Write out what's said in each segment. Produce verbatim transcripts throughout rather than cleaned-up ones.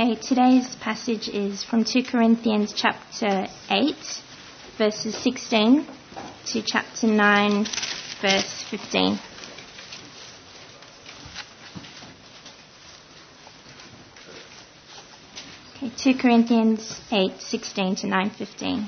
Okay, today's passage is from two Corinthians chapter eight, verses sixteen to chapter nine, verse fifteen. Okay, two Corinthians eight, sixteen to nine, fifteen.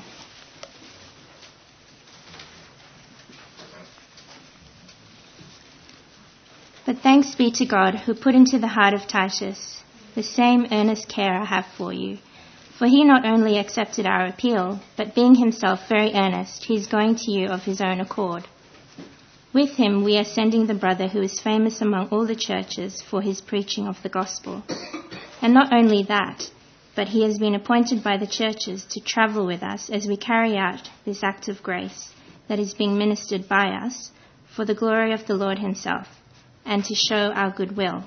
But thanks be to God who put into the heart of Titus the same earnest care I have for you. For he not only accepted our appeal, but being himself very earnest, he is going to you of his own accord. With him we are sending the brother who is famous among all the churches for his preaching of the gospel. And not only that, but he has been appointed by the churches to travel with us as we carry out this act of grace that is being ministered by us for the glory of the Lord himself, and to show our goodwill.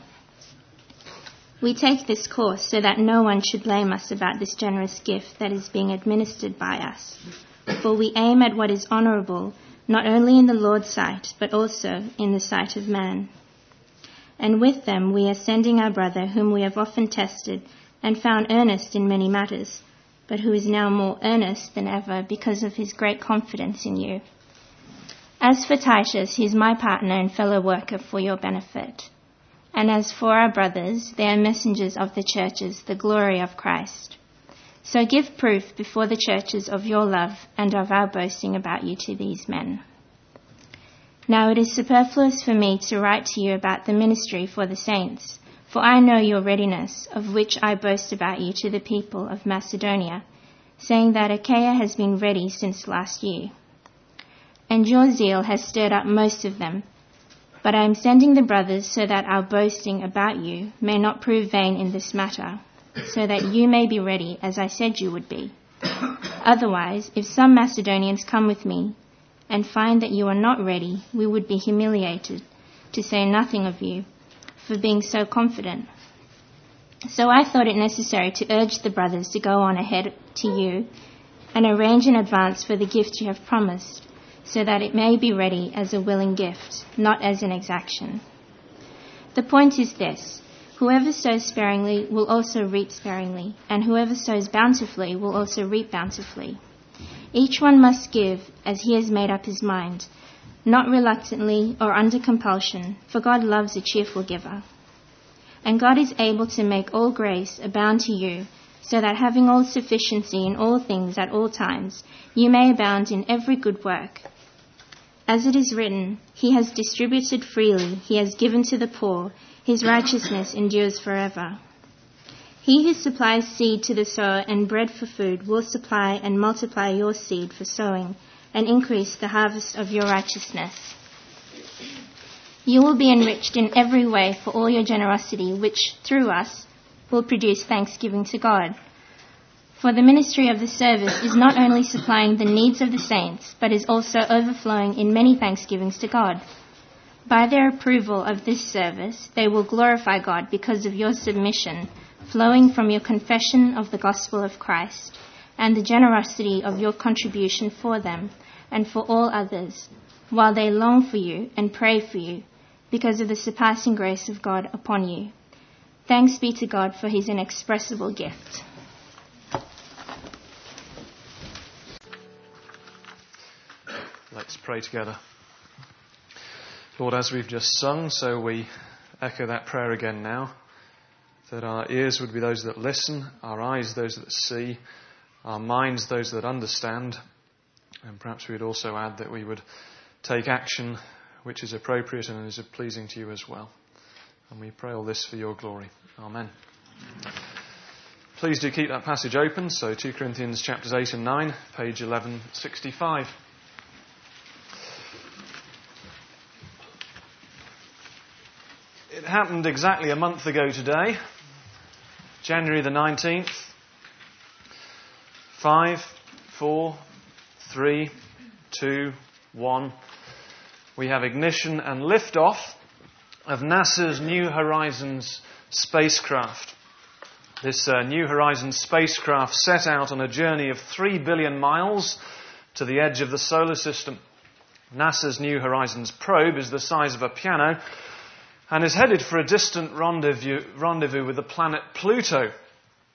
We take this course so that no one should blame us about this generous gift that is being administered by us. For we aim at what is honourable, not only in the Lord's sight, but also in the sight of man. And with them we are sending our brother, whom we have often tested and found earnest in many matters, but who is now more earnest than ever because of his great confidence in you. As for Titus, he is my partner and fellow worker for your benefit. And as for our brothers, they are messengers of the churches, the glory of Christ. So give proof before the churches of your love and of our boasting about you to these men. Now it is superfluous for me to write to you about the ministry for the saints, for I know your readiness, of which I boast about you to the people of Macedonia, saying that Achaia has been ready since last year. And your zeal has stirred up most of them. But I am sending the brothers so that our boasting about you may not prove vain in this matter, so that you may be ready as I said you would be. Otherwise, if some Macedonians come with me and find that you are not ready, we would be humiliated, to say nothing of you, for being so confident. So I thought it necessary to urge the brothers to go on ahead to you and arrange in advance for the gift you have promised, so that it may be ready as a willing gift, not as an exaction. The point is this: whoever sows sparingly will also reap sparingly, and whoever sows bountifully will also reap bountifully. Each one must give as he has made up his mind, not reluctantly or under compulsion, for God loves a cheerful giver. And God is able to make all grace abound to you, so that having all sufficiency in all things at all times, you may abound in every good work. As it is written, he has distributed freely, he has given to the poor, his righteousness endures forever. He who supplies seed to the sower and bread for food will supply and multiply your seed for sowing and increase the harvest of your righteousness. You will be enriched in every way for all your generosity, which through us will produce thanksgiving to God. For the ministry of the service is not only supplying the needs of the saints, but is also overflowing in many thanksgivings to God. By their approval of this service, they will glorify God because of your submission, flowing from your confession of the gospel of Christ, and the generosity of your contribution for them and for all others, while they long for you and pray for you, because of the surpassing grace of God upon you. Thanks be to God for his inexpressible gift. Let's pray together. Lord, as we've just sung, so we echo that prayer again now, that our ears would be those that listen, our eyes those that see, our minds those that understand, and perhaps we'd also add that we would take action which is appropriate and is pleasing to you as well. And we pray all this for your glory. Amen. Please do keep that passage open, so two Corinthians chapters eight and nine, page eleven sixty-five. It happened exactly a month ago today, January the nineteenth. Five, four, three, two, one. We have ignition and liftoff of NASA's New Horizons spacecraft. This uh, New Horizons spacecraft set out on a journey of three billion miles to the edge of the solar system. NASA's New Horizons probe is the size of a piano and is headed for a distant rendezvous, rendezvous with the planet Pluto,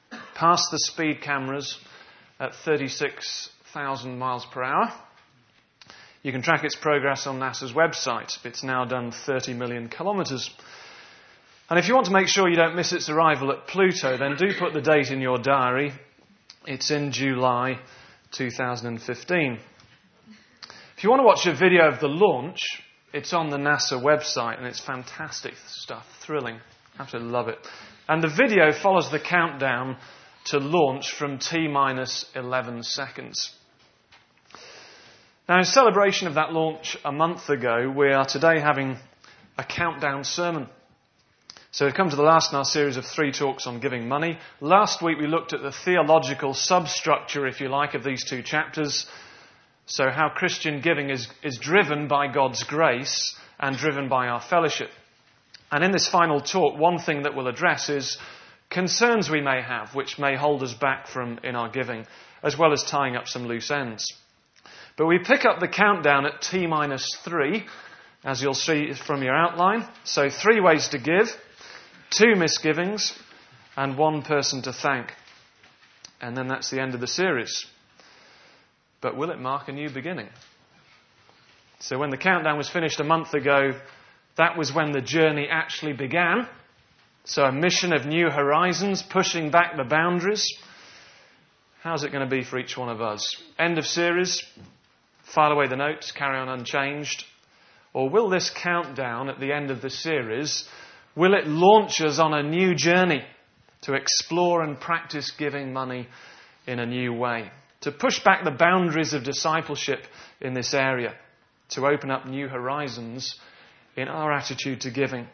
past the speed cameras at thirty-six thousand miles per hour. You can track its progress on NASA's website. It's now done thirty million kilometres. And if you want to make sure you don't miss its arrival at Pluto, then do put the date in your diary. It's in July two thousand fifteen. If you want to watch a video of the launch, it's on the NASA website, and it's fantastic stuff, thrilling. Absolutely love it. And the video follows the countdown to launch from T minus eleven seconds. Now, in celebration of that launch a month ago, we are today having a countdown sermon. So we've come to the last in our series of three talks on giving money. Last week we looked at the theological substructure, if you like, of these two chapters. So how Christian giving is, is driven by God's grace and driven by our fellowship. And in this final talk, one thing that we'll address is concerns we may have, which may hold us back from in our giving, as well as tying up some loose ends. But we pick up the countdown at T minus three, as you'll see from your outline. So three ways to give, two misgivings, and one person to thank. And then that's the end of the series. But will it mark a new beginning? So when the countdown was finished a month ago, that was when the journey actually began. So a mission of new horizons, pushing back the boundaries. How's it going to be for each one of us? End of series? File away the notes, carry on unchanged? Or will this countdown at the end of the series, will it launch us on a new journey to explore and practice giving money in a new way? To push back the boundaries of discipleship in this area, to open up new horizons in our attitude to giving.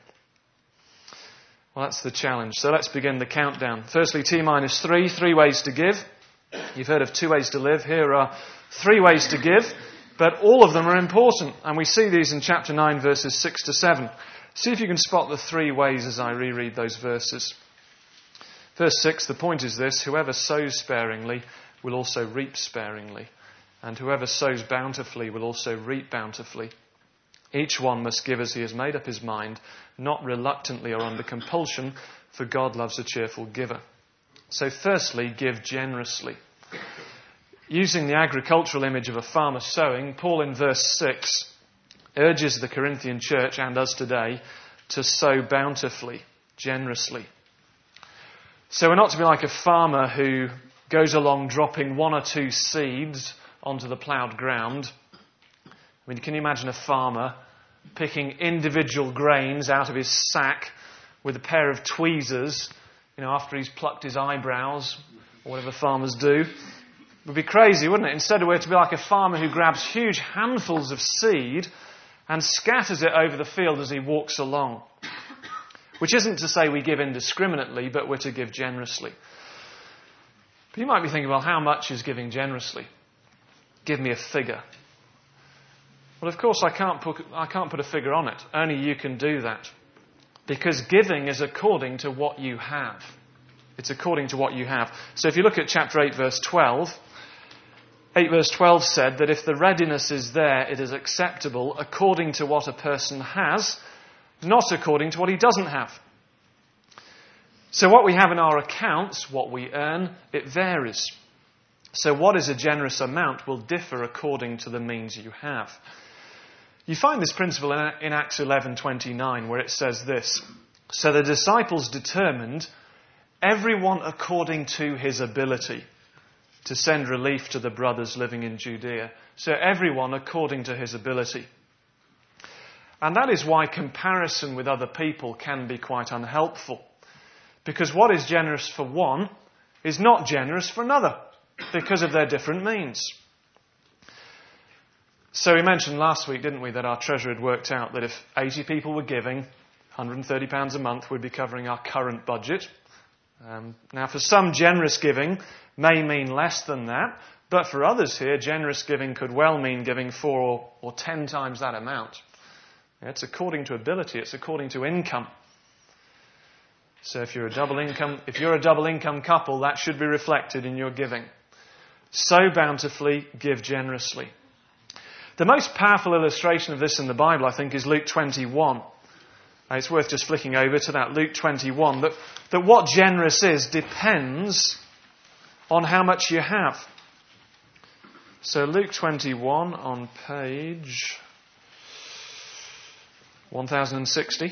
Well, that's the challenge. So let's begin the countdown. Firstly, T minus three, three ways to give. You've heard of two ways to live. Here are three ways to give, but all of them are important. And we see these in chapter nine, verses six to seven. See if you can spot the three ways as I reread those verses. Verse six, the point is this: whoever sows sparingly will also reap sparingly, and whoever sows bountifully will also reap bountifully. Each one must give as he has made up his mind, not reluctantly or under compulsion, for God loves a cheerful giver. So firstly, give generously. Using the agricultural image of a farmer sowing, Paul in verse six urges the Corinthian church and us today to sow bountifully, generously. So we're not to be like a farmer who goes along dropping one or two seeds onto the ploughed ground. I mean, can you imagine a farmer picking individual grains out of his sack with a pair of tweezers, you know, after he's plucked his eyebrows, or whatever farmers do? It would be crazy, wouldn't it? Instead, we're to be like a farmer who grabs huge handfuls of seed and scatters it over the field as he walks along. Which isn't to say we give indiscriminately, but we're to give generously. But you might be thinking, well, how much is giving generously? Give me a figure. Well, of course, I can't put, I can't put a figure on it. Only you can do that. Because giving is according to what you have. It's according to what you have. So if you look at chapter eight, verse twelve, eight verse twelve said that if the readiness is there, it is acceptable according to what a person has, not according to what he doesn't have. So what we have in our accounts, what we earn, it varies. So what is a generous amount will differ according to the means you have. You find this principle in Acts eleven twenty-nine, where it says this: so the disciples determined, everyone according to his ability, to send relief to the brothers living in Judea. So everyone according to his ability. And that is why comparison with other people can be quite unhelpful. Because what is generous for one is not generous for another, because of their different means. So we mentioned last week, didn't we, that our treasurer had worked out that if eighty people were giving one hundred thirty pounds a month, we'd be covering our current budget. Um, now, for some, generous giving may mean less than that, but for others here, generous giving could well mean giving four or, or ten times that amount. It's according to ability, it's according to income. So if you're a double income, if you're a double income couple, that should be reflected in your giving. Sow bountifully, give generously. The most powerful illustration of this in the Bible, I think, is Luke twenty-one. It's worth just flicking over to that, Luke twenty-one, that, that what generous is depends on how much you have. So Luke twenty-one on page one thousand sixty.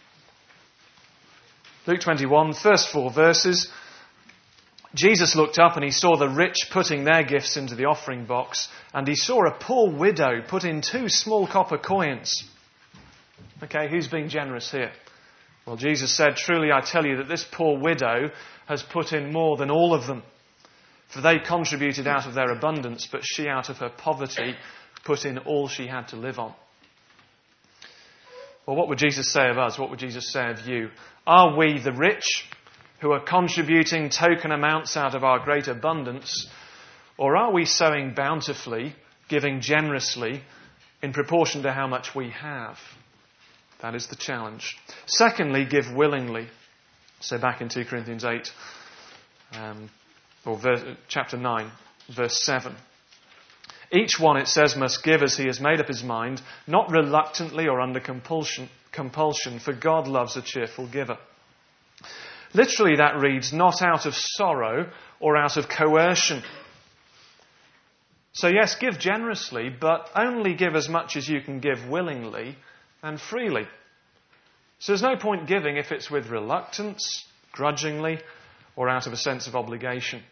Luke twenty-one, first four verses. Jesus looked up and he saw the rich putting their gifts into the offering box, and he saw a poor widow put in two small copper coins. Okay, who's being generous here? Well, Jesus said, "Truly I tell you that this poor widow has put in more than all of them. For they contributed out of their abundance, but she out of her poverty put in all she had to live on." Well, what would Jesus say of us? What would Jesus say of you? Are we the rich who are contributing token amounts out of our great abundance? Or are we sowing bountifully, giving generously in proportion to how much we have? That is the challenge. Secondly, give willingly. So back in two Corinthians eight, um, or verse, chapter nine, verse seven. Each one, it says, must give as he has made up his mind, not reluctantly or under compulsion, compulsion, for God loves a cheerful giver. Literally that reads, not out of sorrow or out of coercion. So yes, give generously, but only give as much as you can give willingly and freely. So there's no point giving if it's with reluctance, grudgingly, or out of a sense of obligation.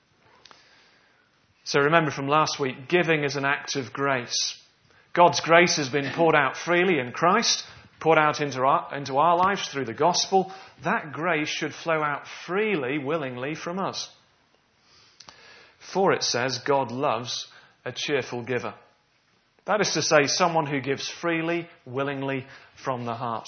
So remember from last week, giving is an act of grace. God's grace has been poured out freely in Christ, poured out into our, into our lives through the gospel. That grace should flow out freely, willingly from us. For it says, God loves a cheerful giver. That is to say, someone who gives freely, willingly, from the heart.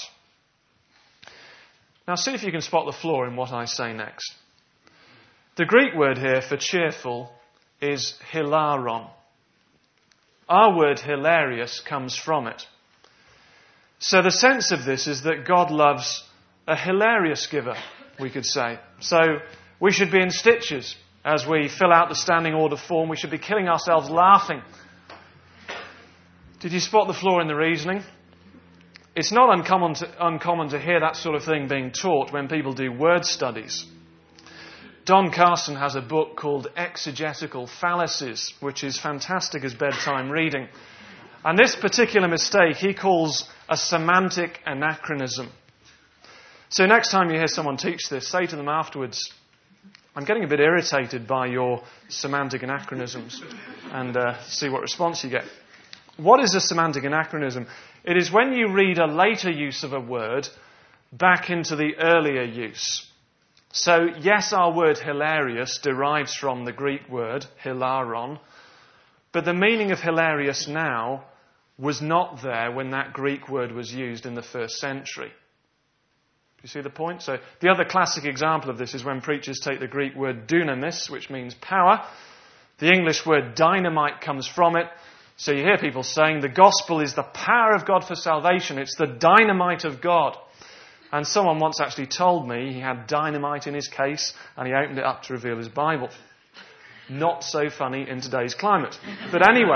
Now see if you can spot the flaw in what I say next. The Greek word here for cheerful is hilaron. Our word hilarious comes from it. So the sense of this is that God loves a hilarious giver, we could say. So we should be in stitches as we fill out the standing order form. We should be killing ourselves laughing. Did you spot the flaw in the reasoning? It's not uncommon to, uncommon to hear that sort of thing being taught when people do word studies. Don Carson has a book called Exegetical Fallacies, which is fantastic as bedtime reading. And this particular mistake he calls a semantic anachronism. So next time you hear someone teach this, say to them afterwards, I'm getting a bit irritated by your semantic anachronisms, and uh, see what response you get. What is a semantic anachronism? It is when you read a later use of a word back into the earlier use. So, yes, our word hilarious derives from the Greek word hilaron, but the meaning of hilarious now was not there when that Greek word was used in the first century. Do you see the point? So, the other classic example of this is when preachers take the Greek word dunamis, which means power. The English word dynamite comes from it. So you hear people saying the gospel is the power of God for salvation. It's the dynamite of God. And someone once actually told me he had dynamite in his case and he opened it up to reveal his Bible. Not so funny in today's climate. But anyway,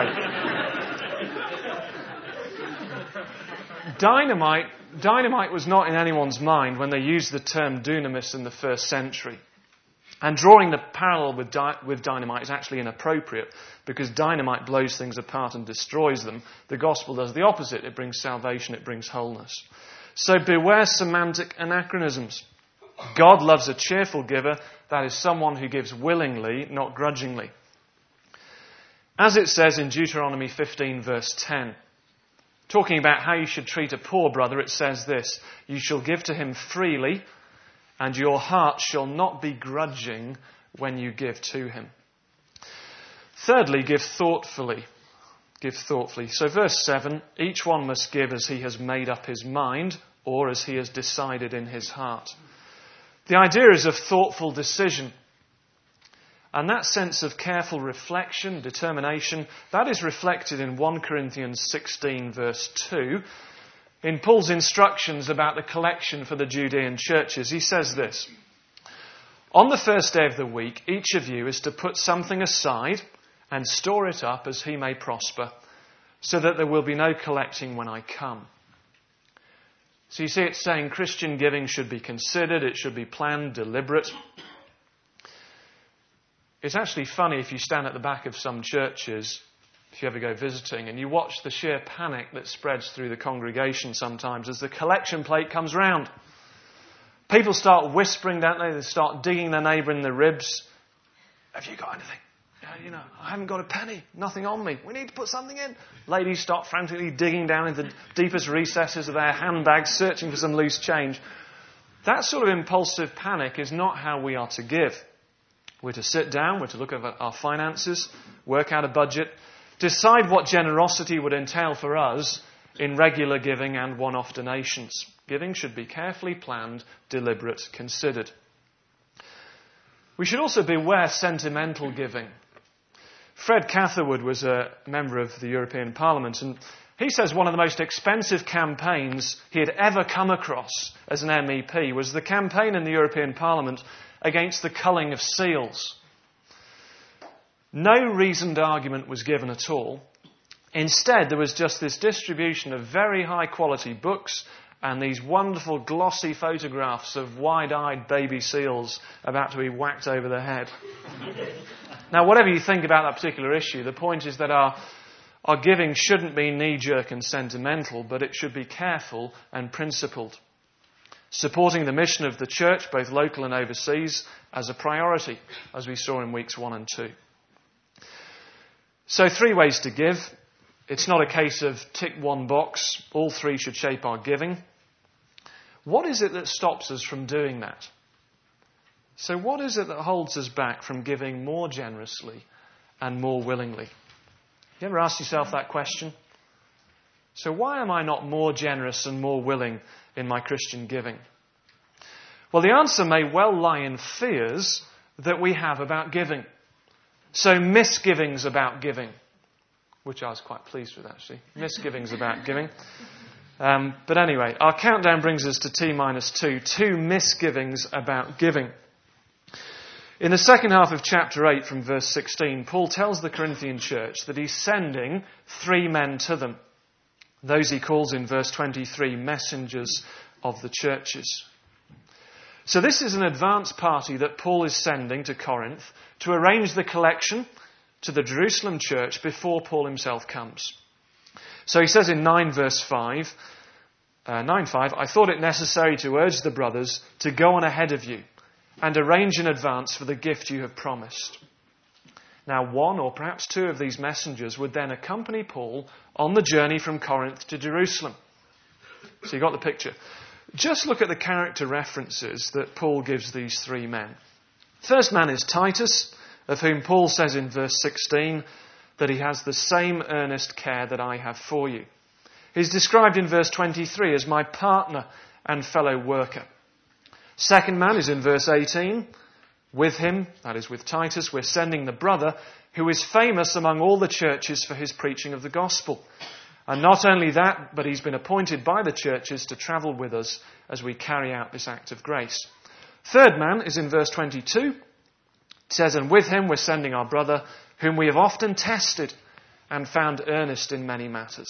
dynamite, dynamite was not in anyone's mind when they used the term dunamis in the first century. And drawing the parallel with, di- with dynamite is actually inappropriate because dynamite blows things apart and destroys them. The gospel does the opposite. It brings salvation, it brings wholeness. So beware semantic anachronisms. God loves a cheerful giver. That is someone who gives willingly, not grudgingly. As it says in Deuteronomy fifteen verse ten, talking about how you should treat a poor brother, it says this, you shall give to him freely, and your heart shall not be grudging when you give to him. Thirdly, give thoughtfully. Give thoughtfully. So verse seven, each one must give as he has made up his mind or as he has decided in his heart. The idea is of thoughtful decision. And that sense of careful reflection, determination, that is reflected in First Corinthians sixteen verse two. In Paul's instructions about the collection for the Judean churches, he says this, on the first day of the week, each of you is to put something aside and store it up as he may prosper, so that there will be no collecting when I come. So you see, it's saying Christian giving should be considered, it should be planned, deliberate. It's actually funny if you stand at the back of some churches, if you ever go visiting, and you watch the sheer panic that spreads through the congregation sometimes as the collection plate comes round. People start whispering, don't they? They start digging their neighbour in the ribs. Have you got anything? Yeah, you know, I haven't got a penny. Nothing on me. We need to put something in. Ladies start frantically digging down into the deepest recesses of their handbags, searching for some loose change. That sort of impulsive panic is not how we are to give. We're to sit down, we're to look at our finances, work out a budget, decide what generosity would entail for us in regular giving and one-off donations. Giving should be carefully planned, deliberate, considered. We should also beware sentimental giving. Fred Catherwood was a member of the European Parliament, and he says one of the most expensive campaigns he had ever come across as an M E P was the campaign in the European Parliament against the culling of seals. No reasoned argument was given at all. Instead, there was just this distribution of very high-quality books and these wonderful glossy photographs of wide-eyed baby seals about to be whacked over the head. Now, whatever you think about that particular issue, the point is that our, our giving shouldn't be knee-jerk and sentimental, but it should be careful and principled. Supporting the mission of the church, both local and overseas, as a priority, as we saw in weeks one and two. So, three ways to give. It's not a case of tick one box. All three should shape our giving. What is it that stops us from doing that? So what is it that holds us back from giving more generously and more willingly? You ever asked yourself that question? So why am I not more generous and more willing in my Christian giving? Well, the answer may well lie in fears that we have about giving. So misgivings about giving, which I was quite pleased with, actually. Misgivings about giving. Um, but anyway, our countdown brings us to T minus two. Two misgivings about giving. In the second half of chapter eight from verse sixteen, Paul tells the Corinthian church that he's sending three men to them. Those he calls in verse twenty-three messengers of the churches. So this is an advance party that Paul is sending to Corinth to arrange the collection to the Jerusalem church before Paul himself comes. So he says in nine verse five, uh, nine five, I thought it necessary to urge the brothers to go on ahead of you and arrange in advance for the gift you have promised. Now one or perhaps two of these messengers would then accompany Paul on the journey from Corinth to Jerusalem. So you got the picture. Just look at the character references that Paul gives these three men. First man is Titus, of whom Paul says in verse sixteen that he has the same earnest care that I have for you. He's described in verse twenty-three as my partner and fellow worker. Second man is in verse eighteen. With him, that is with Titus, we're sending the brother who is famous among all the churches for his preaching of the gospel. And not only that, but he's been appointed by the churches to travel with us as we carry out this act of grace. Third man is in verse twenty-two. It says, and with him we're sending our brother, whom we have often tested and found earnest in many matters.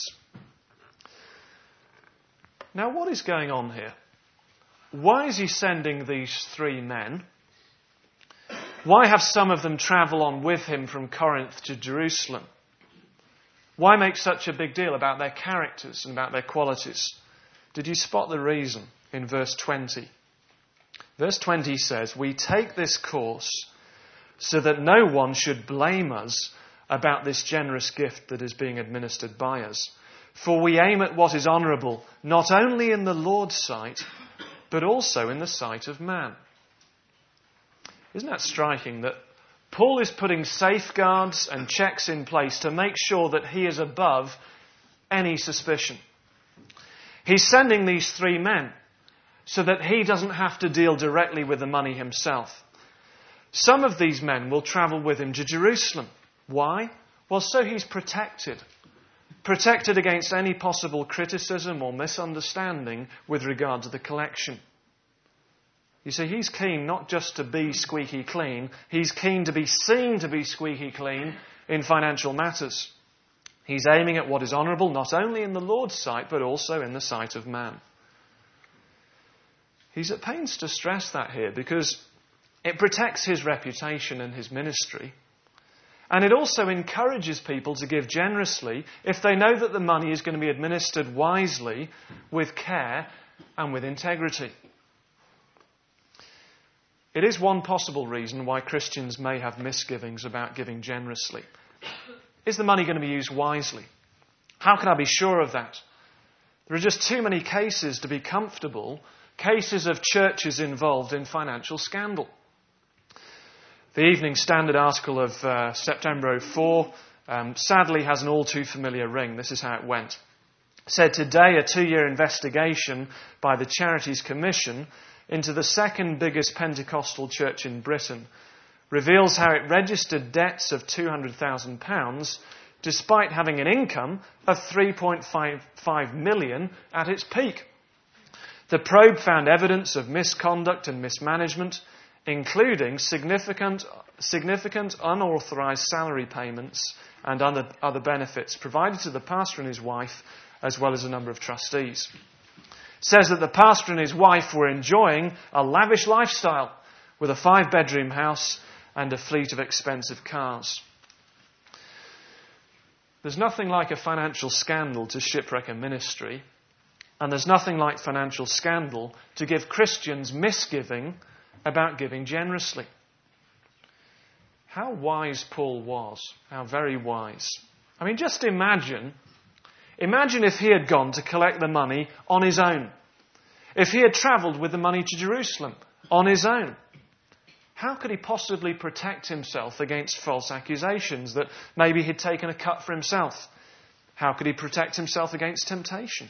Now, what is going on here? Why is he sending these three men? Why have some of them travel on with him from Corinth to Jerusalem? Why make such a big deal about their characters and about their qualities? Did you spot the reason in verse twenty? Verse twenty says, we take this course so that no one should blame us about this generous gift that is being administered by us. For we aim at what is honourable, not only in the Lord's sight, but also in the sight of man. Isn't that striking that Paul is putting safeguards and checks in place to make sure that he is above any suspicion? He's sending these three men so that he doesn't have to deal directly with the money himself. Some of these men will travel with him to Jerusalem. Why? Well, so he's protected. Protected against any possible criticism or misunderstanding with regard to the collection. You see, he's keen not just to be squeaky clean, he's keen to be seen to be squeaky clean in financial matters. He's aiming at what is honourable not only in the Lord's sight, but also in the sight of man. He's at pains to stress that here, because It protects his reputation and his ministry. And it also encourages people to give generously if they know that the money is going to be administered wisely, with care and with integrity. It is one possible reason why Christians may have misgivings about giving generously. Is the money going to be used wisely? How can I be sure of that? There are just too many cases to be comfortable, cases of churches involved in financial scandal. The Evening Standard article of uh, September oh four um, sadly has an all too familiar ring. This is how it went. It said, today a two-year investigation by the Charities Commission into the second biggest Pentecostal church in Britain reveals how it registered debts of two hundred thousand pounds despite having an income of three point five five million at its peak. The probe found evidence of misconduct and mismanagement, including significant, significant unauthorised salary payments and other, other benefits provided to the pastor and his wife, as well as a number of trustees. It says that the pastor and his wife were enjoying a lavish lifestyle with a five-bedroom house and a fleet of expensive cars. There's nothing like a financial scandal to shipwreck a ministry, and there's nothing like financial scandal to give Christians misgiving about giving generously. How wise Paul was. How very wise. I mean, just imagine, imagine if he had gone to collect the money on his own. If he had travelled with the money to Jerusalem on his own. How could he possibly protect himself against false accusations that maybe he'd taken a cut for himself? How could he protect himself against temptation?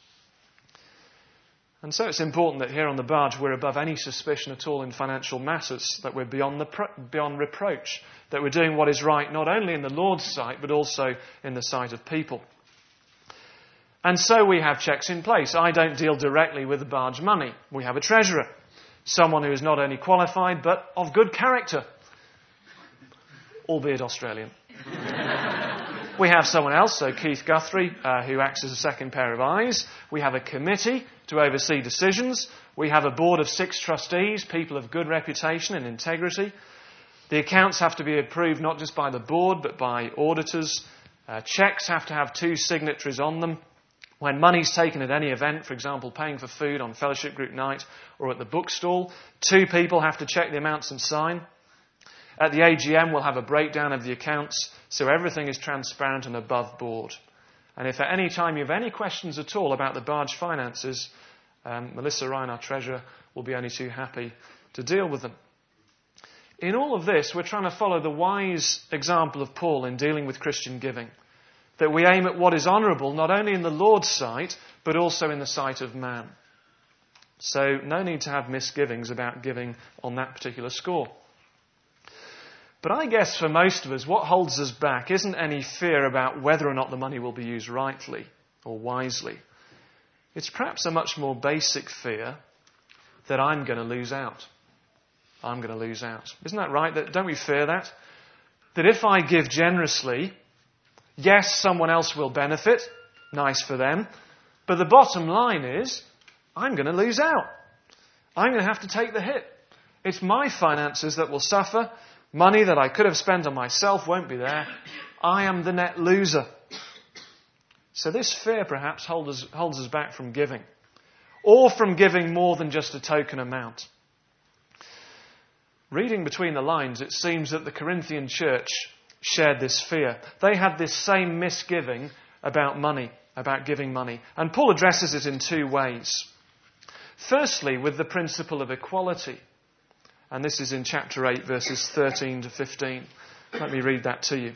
And so it's important that here on the barge we're above any suspicion at all in financial matters, that we're beyond, the pro- beyond reproach, that we're doing what is right not only in the Lord's sight but also in the sight of people. And so we have checks in place. I don't deal directly with the barge money. We have a treasurer, someone who is not only qualified but of good character, albeit Australian. We have someone else, so Keith Guthrie, uh, who acts as a second pair of eyes. We have a committee to oversee decisions. We have a board of six trustees, people of good reputation and integrity. The accounts have to be approved not just by the board, but by auditors. Uh, cheques have to have two signatories on them. When money's taken at any event, for example, paying for food on fellowship group night or at the bookstall, two people have to check the amounts and sign. At the A G M, we'll have a breakdown of the accounts, so everything is transparent and above board. And if at any time you have any questions at all about the barge finances, um, Melissa Ryan, our treasurer, will be only too happy to deal with them. In all of this, we're trying to follow the wise example of Paul in dealing with Christian giving, that we aim at what is honourable not only in the Lord's sight, but also in the sight of man. So no need to have misgivings about giving on that particular score. But I guess for most of us, what holds us back isn't any fear about whether or not the money will be used rightly or wisely. It's perhaps a much more basic fear that I'm going to lose out. I'm going to lose out. Isn't that right? That, don't we fear that? That if I give generously, yes, someone else will benefit. Nice for them. But the bottom line is, I'm going to lose out. I'm going to have to take the hit. It's my finances that will suffer. Money that I could have spent on myself won't be there. I am the net loser. So this fear perhaps holds us, holds us back from giving. Or from giving more than just a token amount. Reading between the lines, it seems that the Corinthian church shared this fear. They had this same misgiving about money, about giving money. And Paul addresses it in two ways. Firstly, with the principle of equality. And this is in chapter eight, verses thirteen to fifteen. Let me read that to you.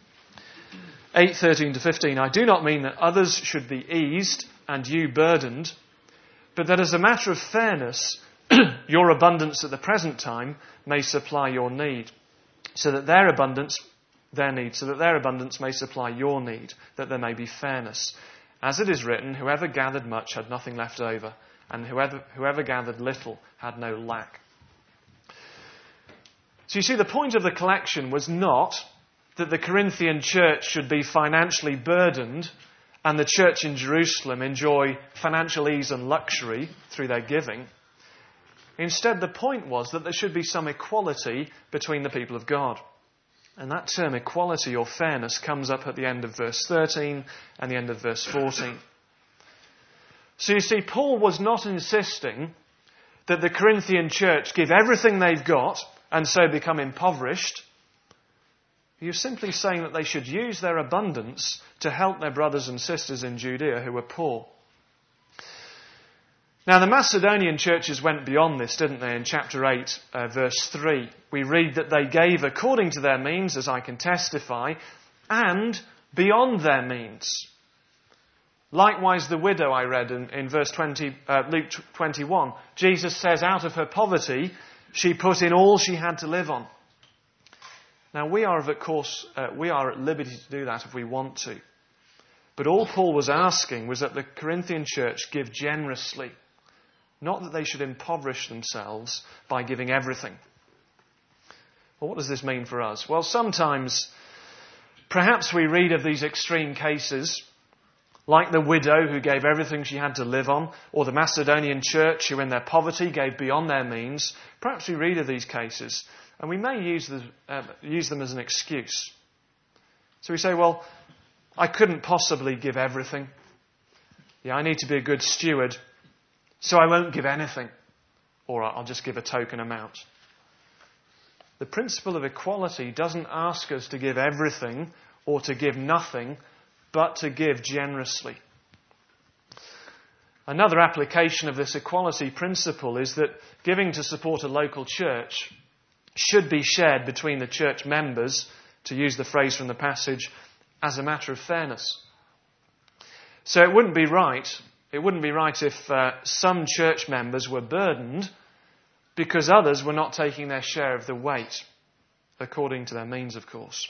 eight, thirteen to fifteen. I do not mean that others should be eased and you burdened, but that as a matter of fairness, your abundance at the present time may supply your need, so that their abundance, their need, so that their abundance may supply your need, that there may be fairness. As it is written, whoever gathered much had nothing left over, and whoever, whoever gathered little had no lack. So you see, the point of the collection was not that the Corinthian church should be financially burdened and the church in Jerusalem enjoy financial ease and luxury through their giving. Instead, the point was that there should be some equality between the people of God. And that term equality or fairness comes up at the end of verse thirteen and the end of verse fourteen. So you see, Paul was not insisting that the Corinthian church give everything they've got and so become impoverished. He was simply saying that they should use their abundance to help their brothers and sisters in Judea who were poor. Now, the Macedonian churches went beyond this, didn't they? In chapter eight, uh, verse three, we read that they gave according to their means, as I can testify, and beyond their means. Likewise, the widow I read in, in verse twenty, uh, Luke twenty-one, Jesus says out of her poverty, she put in all she had to live on. Now, we are, of course, uh, we are at liberty to do that if we want to. But all Paul was asking was that the Corinthian church give generously. Not that they should impoverish themselves by giving everything. Well, what does this mean for us? Well, sometimes, perhaps we read of these extreme cases, like the widow who gave everything she had to live on, or the Macedonian church who in their poverty gave beyond their means. Perhaps we read of these cases, and we may use, the, uh, use them as an excuse. So we say, well, I couldn't possibly give everything. Yeah, I need to be a good steward, so I won't give anything, or I'll just give a token amount. The principle of equality doesn't ask us to give everything or to give nothing, but to give generously. Another application of this equality principle is that giving to support a local church should be shared between the church members, to use the phrase from the passage, as a matter of fairness. So it wouldn't be right, it wouldn't be right if uh, some church members were burdened because others were not taking their share of the weight, according to their means, of course.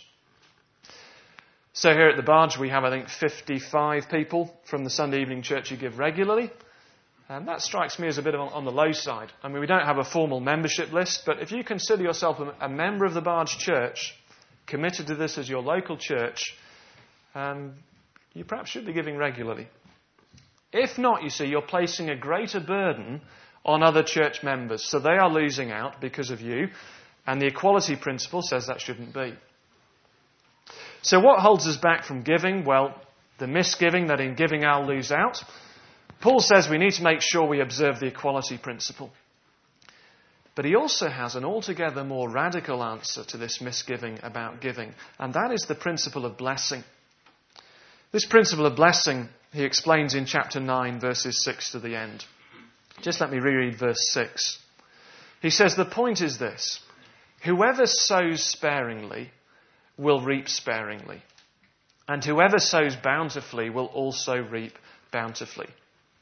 So here at the Barge we have, I think, fifty-five people from the Sunday evening church who give regularly. And that strikes me as a bit on, on the low side. I mean, we don't have a formal membership list, but if you consider yourself a, a member of the Barge Church, committed to this as your local church, um, you perhaps should be giving regularly. If not, you see, you're placing a greater burden on other church members. So they are losing out because of you, and the equality principle says that shouldn't be. So what holds us back from giving? Well, the misgiving that in giving I'll lose out. Paul says we need to make sure we observe the equality principle. But he also has an altogether more radical answer to this misgiving about giving, and that is the principle of blessing. This principle of blessing he explains in chapter nine, verses six to the end. Just let me reread verse six. He says, the point is this: whoever sows sparingly will reap sparingly, and whoever sows bountifully will also reap bountifully.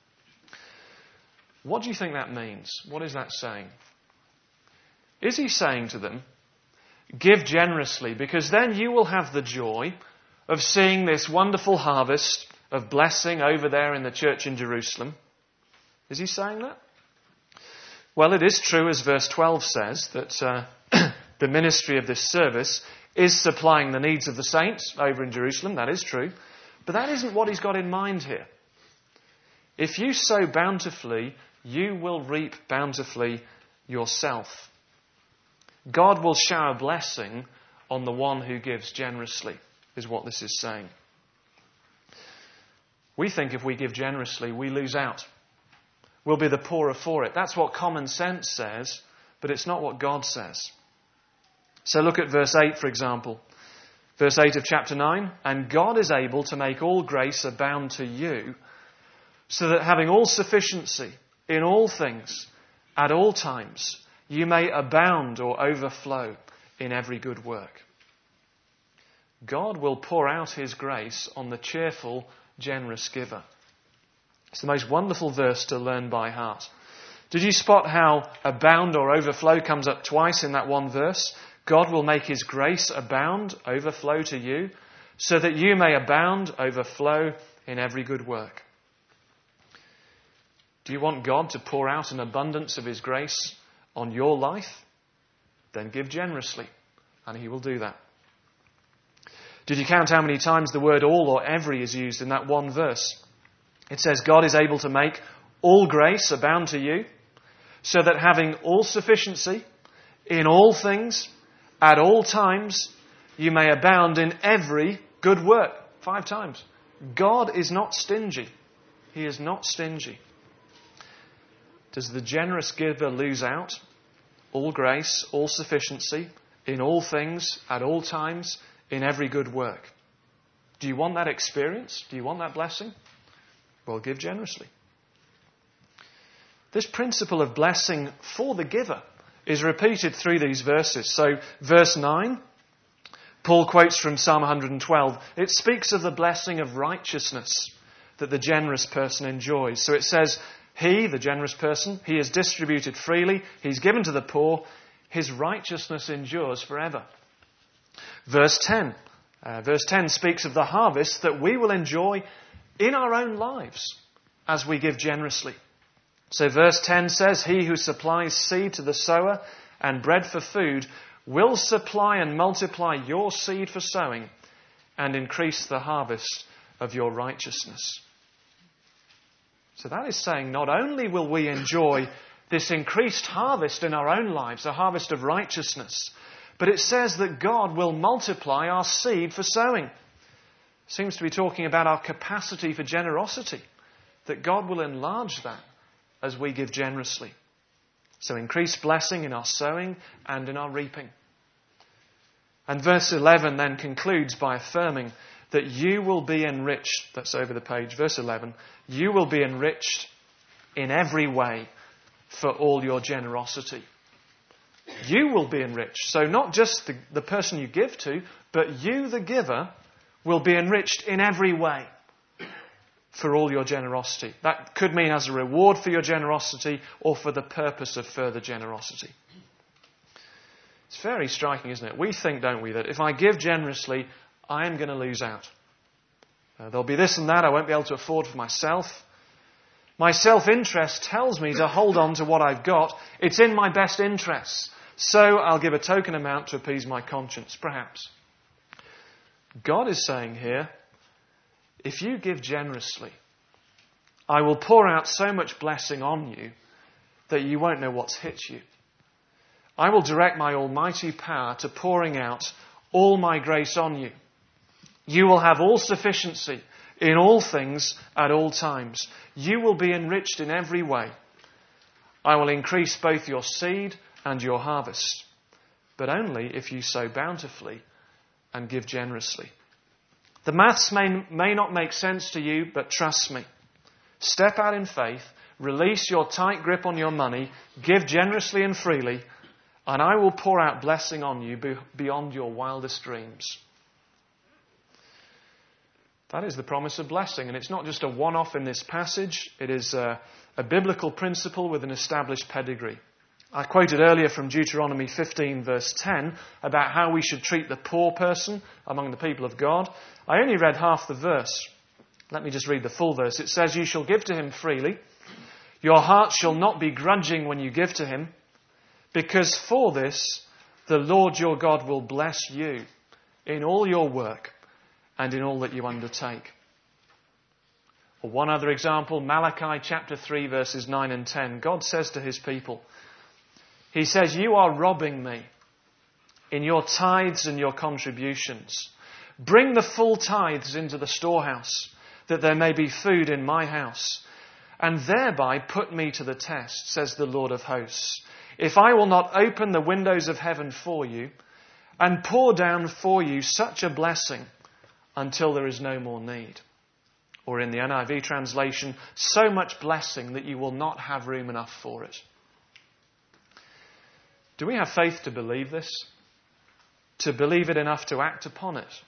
What do you think that means? What is that saying? Is he saying to them, give generously, because then you will have the joy of seeing this wonderful harvest of blessing over there in the church in Jerusalem? Is he saying that? Well, it is true, as verse twelve says, that uh, the ministry of this service is supplying the needs of the saints over in Jerusalem. That is true. But that isn't what he's got in mind here. If you sow bountifully, you will reap bountifully yourself. God will shower blessing on the one who gives generously, is what this is saying. We think if we give generously, we lose out. We'll be the poorer for it. That's what common sense says, but it's not what God says. So look at verse eight, for example. Verse eight of chapter nine. And God is able to make all grace abound to you, so that having all sufficiency in all things, at all times, you may abound or overflow in every good work. God will pour out his grace on the cheerful, generous giver. It's the most wonderful verse to learn by heart. Did you spot how abound or overflow comes up twice in that one verse? God will make his grace abound, overflow to you, so that you may abound, overflow in every good work. Do you want God to pour out an abundance of his grace on your life? Then give generously, and he will do that. Did you count how many times the word all or every is used in that one verse? It says God is able to make all grace abound to you, so that having all sufficiency in all things, at all times, you may abound in every good work. Five times. God is not stingy. He is not stingy. Does the generous giver lose out? All grace, all sufficiency, in all things, at all times, in every good work. Do you want that experience? Do you want that blessing? Well, give generously. This principle of blessing for the giver is repeated through these verses. So, verse nine, Paul quotes from Psalm one hundred twelve. It speaks of the blessing of righteousness that the generous person enjoys. So it says, he, the generous person, he has distributed freely, he's given to the poor, his righteousness endures forever. Verse ten. Uh, verse ten speaks of the harvest that we will enjoy in our own lives as we give generously. So verse ten says, he who supplies seed to the sower and bread for food will supply and multiply your seed for sowing and increase the harvest of your righteousness. So that is saying not only will we enjoy this increased harvest in our own lives, a harvest of righteousness, but it says that God will multiply our seed for sowing. Seems to be talking about our capacity for generosity, that God will enlarge that as we give generously. So increased blessing in our sowing and in our reaping. And verse eleven then concludes by affirming that you will be enriched. That's over the page. Verse eleven. You will be enriched in every way for all your generosity. You will be enriched. So not just the, the person you give to, but you, the giver, will be enriched in every way for all your generosity. That could mean as a reward for your generosity or for the purpose of further generosity. It's very striking, isn't it? We think, don't we, that if I give generously, I am going to lose out. Uh, there'll be this and that I won't be able to afford for myself. My self-interest tells me to hold on to what I've got. It's in my best interests. So I'll give a token amount to appease my conscience, perhaps. God is saying here, if you give generously, I will pour out so much blessing on you that you won't know what's hit you. I will direct my almighty power to pouring out all my grace on you. You will have all sufficiency in all things at all times. You will be enriched in every way. I will increase both your seed and your harvest, but only if you sow bountifully and give generously. The maths may, may not make sense to you, but trust me. Step out in faith, release your tight grip on your money, give generously and freely, and I will pour out blessing on you beyond your wildest dreams. That is the promise of blessing, and it's not just a one-off in this passage. It is a, a biblical principle with an established pedigree. I quoted earlier from Deuteronomy fifteen verse ten about how we should treat the poor person among the people of God. I only read half the verse. Let me just read the full verse. It says, you shall give to him freely. Your heart shall not be grudging when you give to him, because for this the Lord your God will bless you in all your work and in all that you undertake. Or one other example, Malachi chapter three verses nine and ten. God says to his people, he says, you are robbing me in your tithes and your contributions. Bring the full tithes into the storehouse, that there may be food in my house, and thereby put me to the test, says the Lord of hosts, if I will not open the windows of heaven for you and pour down for you such a blessing until there is no more need. Or in the N I V translation, so much blessing that you will not have room enough for it. Do we have faith to believe this? To believe it enough to act upon it?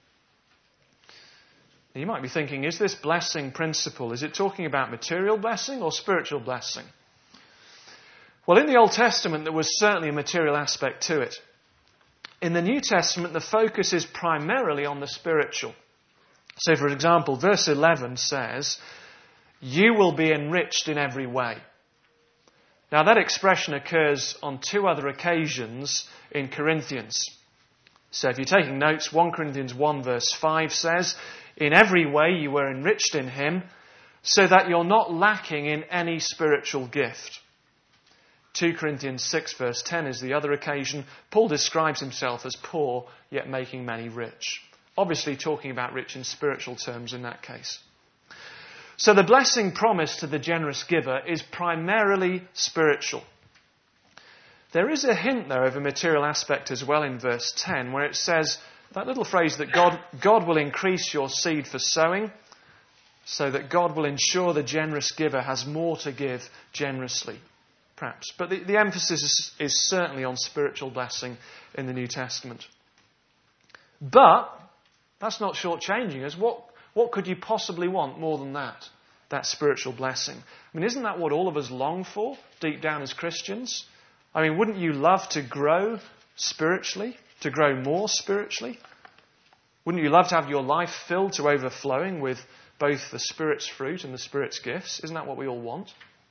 Now you might be thinking, is this blessing principle, is it talking about material blessing or spiritual blessing? Well, in the Old Testament, there was certainly a material aspect to it. In the New Testament, the focus is primarily on the spiritual. So, for example, verse eleven says, you will be enriched in every way. Now, that expression occurs on two other occasions in Corinthians. So, if you're taking notes, First Corinthians one verse five says, in every way you were enriched in him, so that you're not lacking in any spiritual gift. two Corinthians six verse ten is the other occasion. Paul describes himself as poor, yet making many rich. Obviously talking about rich in spiritual terms in that case. So the blessing promised to the generous giver is primarily spiritual. There is a hint, though, of a material aspect as well in verse ten, where it says, that little phrase that God, God will increase your seed for sowing, so that God will ensure the generous giver has more to give generously, perhaps. But the, the emphasis is, is certainly on spiritual blessing in the New Testament. But that's not shortchanging us. What, what could you possibly want more than that? That spiritual blessing. I mean, isn't that what all of us long for, deep down as Christians? I mean, wouldn't you love to grow spiritually? To grow more spiritually? Wouldn't you love to have your life filled to overflowing with both the Spirit's fruit and the Spirit's gifts? Isn't that what we all want?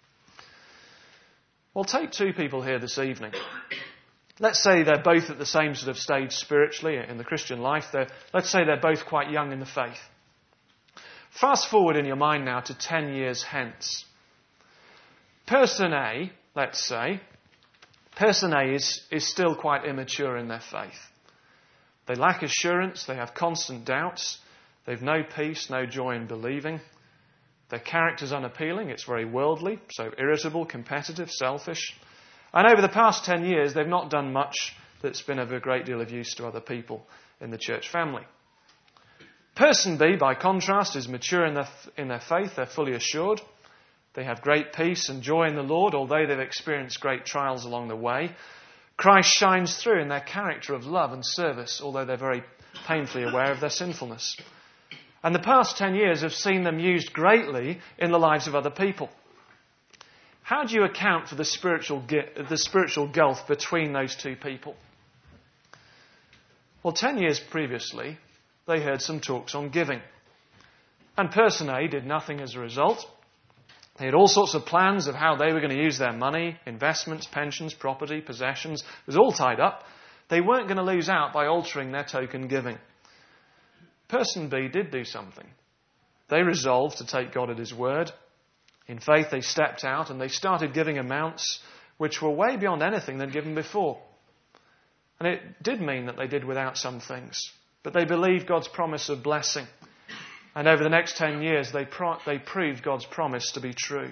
Well, take two people here this evening. Let's say they're both at the same sort of stage spiritually in the Christian life. They're, let's say they're both quite young in the faith. Fast forward in your mind now to ten years hence. Person A, let's say, person A is, is still quite immature in their faith. They lack assurance, they have constant doubts, they've no peace, no joy in believing. Their character's unappealing, it's very worldly, so irritable, competitive, selfish. And over the past ten years, they've not done much that's been of a great deal of use to other people in the church family. Person B, by contrast, is mature in their, in their faith. They're fully assured. They have great peace and joy in the Lord, although they've experienced great trials along the way. Christ shines through in their character of love and service, although they're very painfully aware of their sinfulness. And the past ten years have seen them used greatly in the lives of other people. How do you account for the spiritual, the spiritual gulf between those two people? Well, ten years previously, they heard some talks on giving. And person A did nothing as a result. They had all sorts of plans of how they were going to use their money, investments, pensions, property, possessions. It was all tied up. They weren't going to lose out by altering their token giving. Person B did do something. They resolved to take God at His word. In faith, they stepped out and they started giving amounts which were way beyond anything they'd given before. And it did mean that they did without some things. But they believed God's promise of blessing. And over the next ten years, they, pro- they proved God's promise to be true.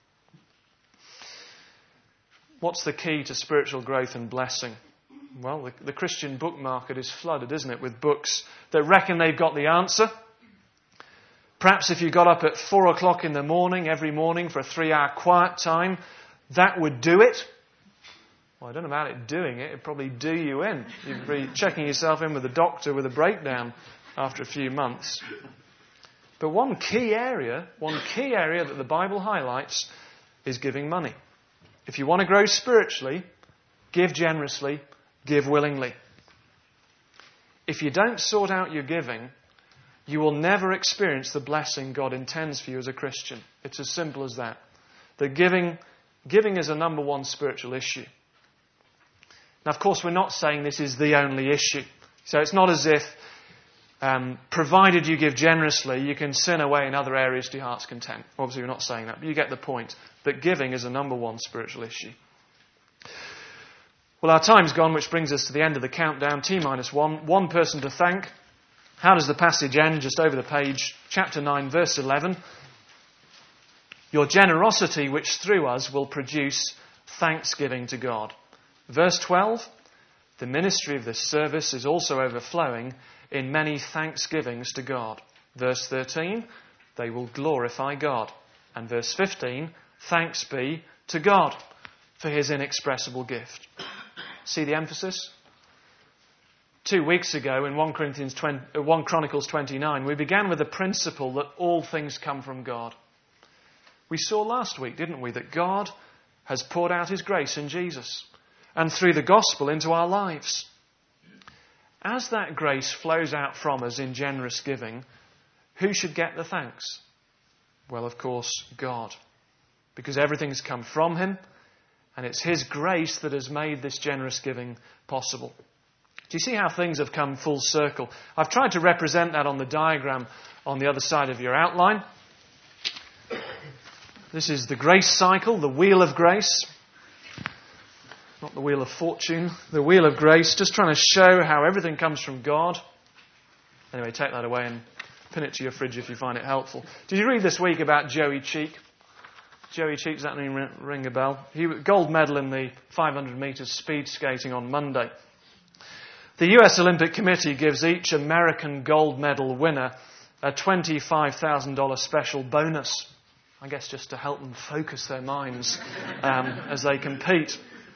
What's the key to spiritual growth and blessing? Well, the, the Christian book market is flooded, isn't it, with books that reckon they've got the answer. Perhaps if you got up at four o'clock in the morning, every morning for a three-hour quiet time, that would do it. Well, I don't know about it doing it. It'd probably do you in. You'd be checking yourself in with a doctor with a breakdown after a few months. But one key area, one key area that the Bible highlights is giving money. If you want to grow spiritually, give generously, give willingly. If you don't sort out your giving, you will never experience the blessing God intends for you as a Christian. It's as simple as that. That giving, giving is a number one spiritual issue. Now, of course, we're not saying this is the only issue. So it's not as if, um, provided you give generously, you can sin away in other areas to your heart's content. Obviously, we're not saying that, but you get the point. That giving is a number one spiritual issue. Well, our time's gone, which brings us to the end of the countdown. T minus one. One person to thank. How does the passage end? Just over the page, chapter nine, verse eleven. Your generosity, which through us will produce thanksgiving to God. Verse twelve. The ministry of this service is also overflowing in many thanksgivings to God. Verse thirteen. They will glorify God. And verse fifteen. Thanks be to God for His inexpressible gift. See the emphasis? Two weeks ago in First Corinthians twenty, First Chronicles twenty-nine, we began with the principle that all things come from God. We saw last week, didn't we, that God has poured out His grace in Jesus and through the gospel into our lives. As that grace flows out from us in generous giving, who should get the thanks? Well, of course, God. Because everything's come from Him, and it's His grace that has made this generous giving possible. Do you see how things have come full circle? I've tried to represent that on the diagram on the other side of your outline. This is the grace cycle, the wheel of grace. not the wheel of fortune, the wheel of grace, just trying to show how everything comes from God. Anyway, take that away and pin it to your fridge if you find it helpful. Did you read this week about Joey Cheek? Joey Cheek, does that name ring a bell? He gold medal in the five hundred metres speed skating on Monday. The U S Olympic Committee gives each American gold medal winner a twenty-five thousand dollars special bonus. I guess just to help them focus their minds um, as they compete.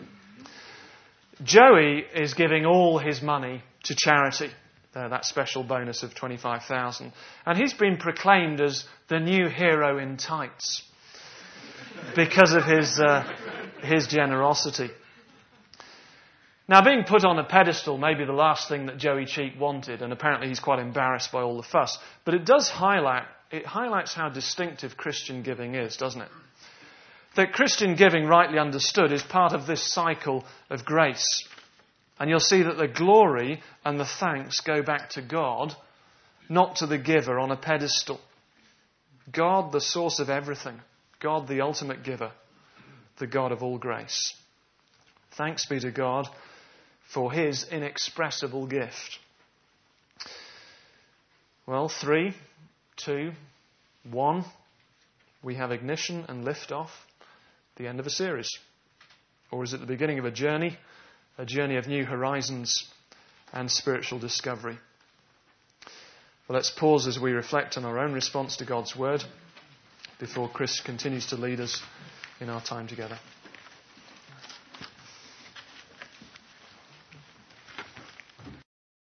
Joey is giving all his money to charity. Uh, that special bonus of twenty-five thousand dollars. And he's been proclaimed as the new hero in tights because of his uh, his generosity. Now, being put on a pedestal may be the last thing that Joey Cheek wanted, and apparently he's quite embarrassed by all the fuss. But it does highlight, it highlights how distinctive Christian giving is, doesn't it? That Christian giving, rightly understood, is part of this cycle of grace. And you'll see that the glory and the thanks go back to God, not to the giver on a pedestal. God, the source of everything. God, the ultimate giver. The God of all grace. Thanks be to God for his inexpressible gift. Well, three, two, one. We have ignition and liftoff. The end of a series. Or is it the beginning of a journey? A journey of new horizons and spiritual discovery. Well, let's pause as we reflect on our own response to God's word before Chris continues to lead us in our time together.